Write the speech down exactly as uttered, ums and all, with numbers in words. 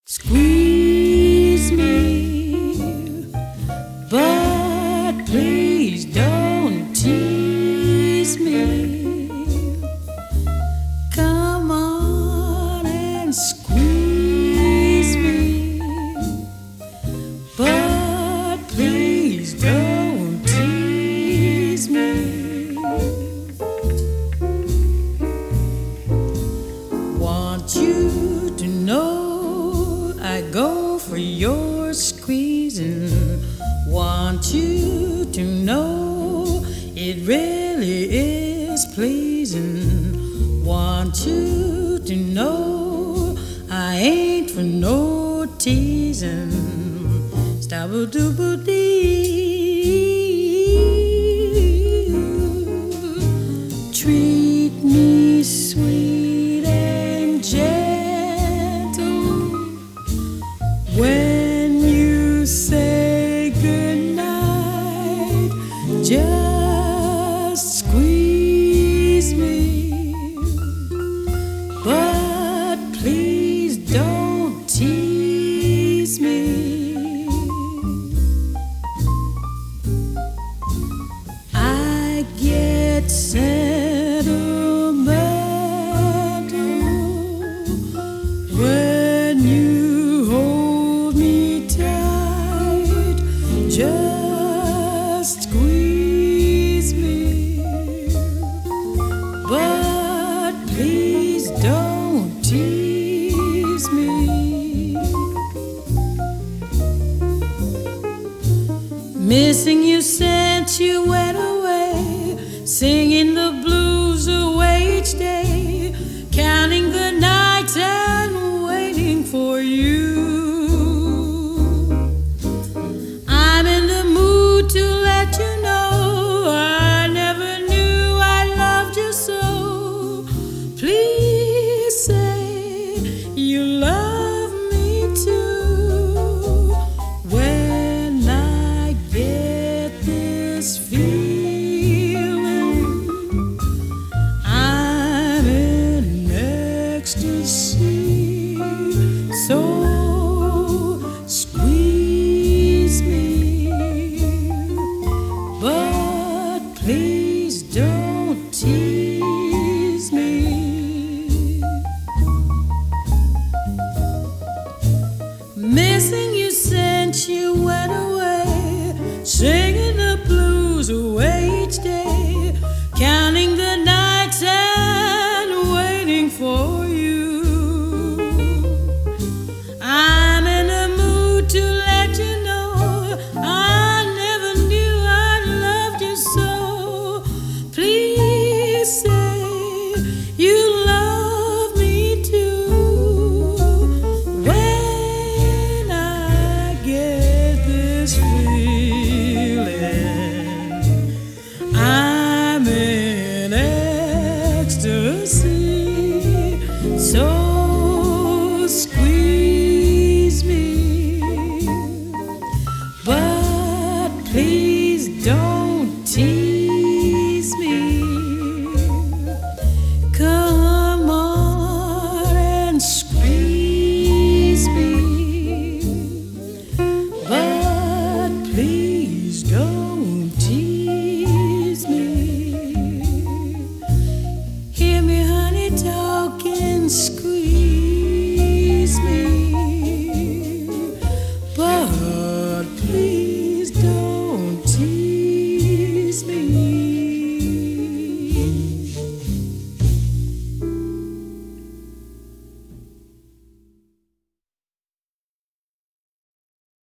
Squeeze me, but please don't tease me. Come on and squeeze me, but please don't tease me. Want you to know I go for your squeezing. Want you to know it really is pleasing. Want you to know I ain't for no teasing. Stabba-dooba-dee. Treat me sweet and gentle when you say goodnight. Just squeeze me, but please don't tease me. I get sentimental when you hold me tight. Just squeeze me, but please don't tease me. Missing you since you went away, singing the blues away each day, counting the nights and waiting for you. I'm in the mood to let you know I never knew I loved you so. Please say you love me too. When I get this feeling, I'm in ecstasy. So squeeze me, but please don't tease me. Missing you since you went away, singing the blues away